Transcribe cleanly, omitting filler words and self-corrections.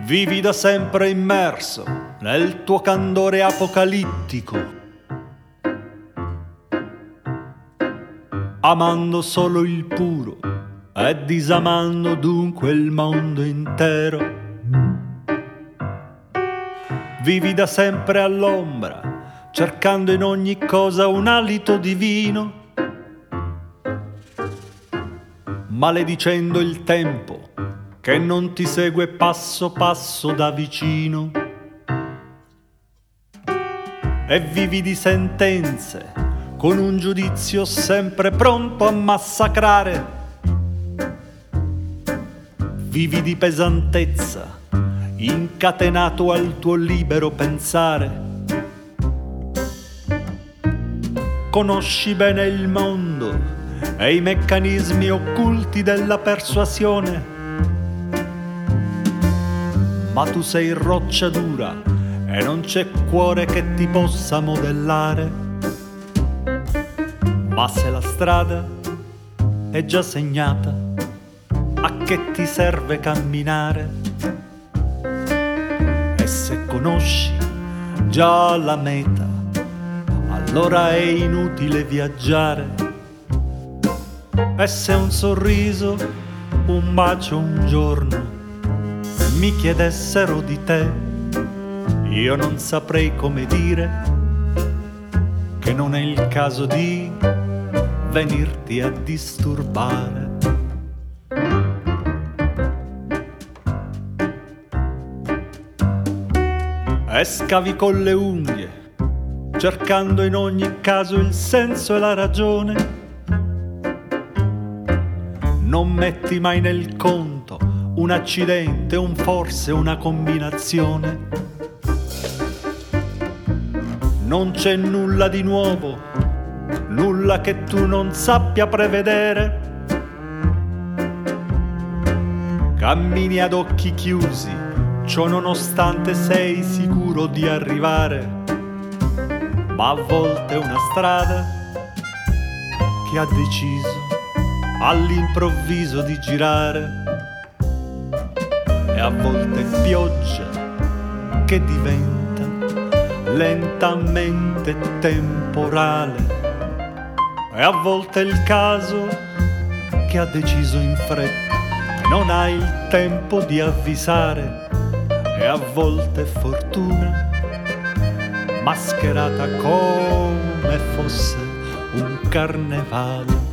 Vivi da sempre immerso nel tuo candore apocalittico, amando solo il puro e disamando dunque il mondo intero. Vivi da sempre all'ombra, cercando in ogni cosa un alito divino, maledicendo il tempo che non ti segue passo passo da vicino. E vivi di sentenze, con un giudizio sempre pronto a massacrare. Vivi di pesantezza, incatenato al tuo libero pensare. Conosci bene il mondo e i meccanismi occulti della persuasione, ma tu sei roccia dura e non c'è cuore che ti possa modellare. Ma se la strada è già segnata, a che ti serve camminare? E se conosci già la meta, allora è inutile viaggiare. E se un sorriso, un bacio un giorno mi chiedessero di te, io non saprei come dire che non è il caso di venirti a disturbare. E scavi con le unghie, cercando in ogni caso il senso e la ragione. Non metti mai nel conto un accidente, un forse, una combinazione. Non c'è nulla di nuovo, nulla che tu non sappia prevedere. Cammini ad occhi chiusi, ciò nonostante sei sicuro di arrivare. Ma a volte è una strada che ha deciso all'improvviso di girare. E a volte pioggia che diventa lentamente temporale. E a volte il caso che ha deciso in fretta e non ha il tempo di avvisare. E a volte fortuna mascherata come fosse un carnevale.